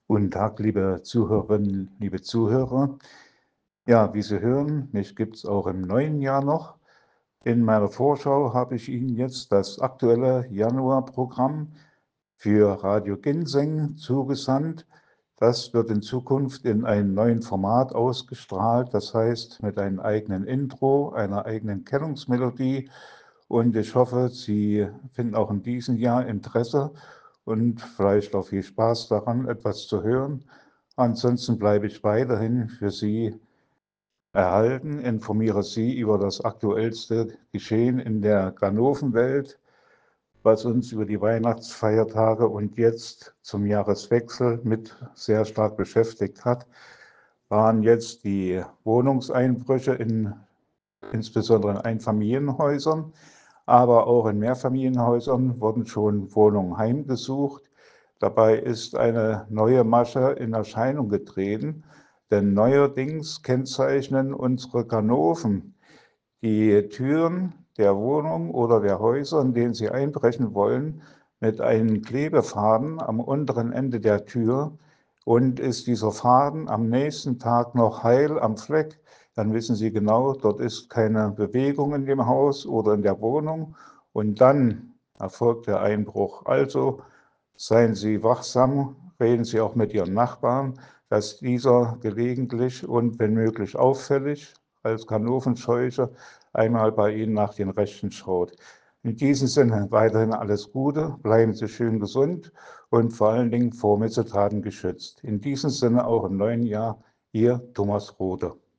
Guten Tag, liebe Zuhörerinnen, liebe Zuhörer. Ja, wie Sie hören, mich gibt es auch im neuen Jahr noch. In meiner Vorschau habe ich Ihnen jetzt das aktuelle Januarprogramm für Radio Ginseng zugesandt. Das wird in Zukunft in einem neuen Format ausgestrahlt, das heißt mit einem eigenen Intro, einer eigenen Kennungsmelodie. Und ich hoffe, Sie finden auch in diesem Jahr Interesse und vielleicht auch viel Spaß daran, etwas zu hören. Ansonsten bleibe ich weiterhin für Sie erhalten, informiere Sie über das aktuellste Geschehen in der Ganovenwelt, was uns über die Weihnachtsfeiertage und jetzt zum Jahreswechsel mit sehr stark beschäftigt hat, waren jetzt die Wohnungseinbrüche insbesondere in Einfamilienhäusern, aber auch in Mehrfamilienhäusern wurden schon Wohnungen heimgesucht. Dabei ist eine neue Masche in Erscheinung getreten, denn neuerdings kennzeichnen unsere Ganoven die Türen der Wohnung oder der Häuser, in denen sie einbrechen wollen, mit einem Klebefaden am unteren Ende der Tür. Und ist dieser Faden am nächsten Tag noch heil am Fleck, dann wissen Sie genau, dort ist keine Bewegung in dem Haus oder in der Wohnung. Und dann erfolgt der Einbruch. Also seien Sie wachsam, reden Sie auch mit Ihren Nachbarn, dass dieser gelegentlich und wenn möglich auffällig als Ganovenscheuche einmal bei Ihnen nach den Rechten schaut. In diesem Sinne weiterhin alles Gute, bleiben Sie schön gesund und vor allen Dingen vor Missetaten geschützt. In diesem Sinne auch im neuen Jahr, Ihr Thomas Rothe.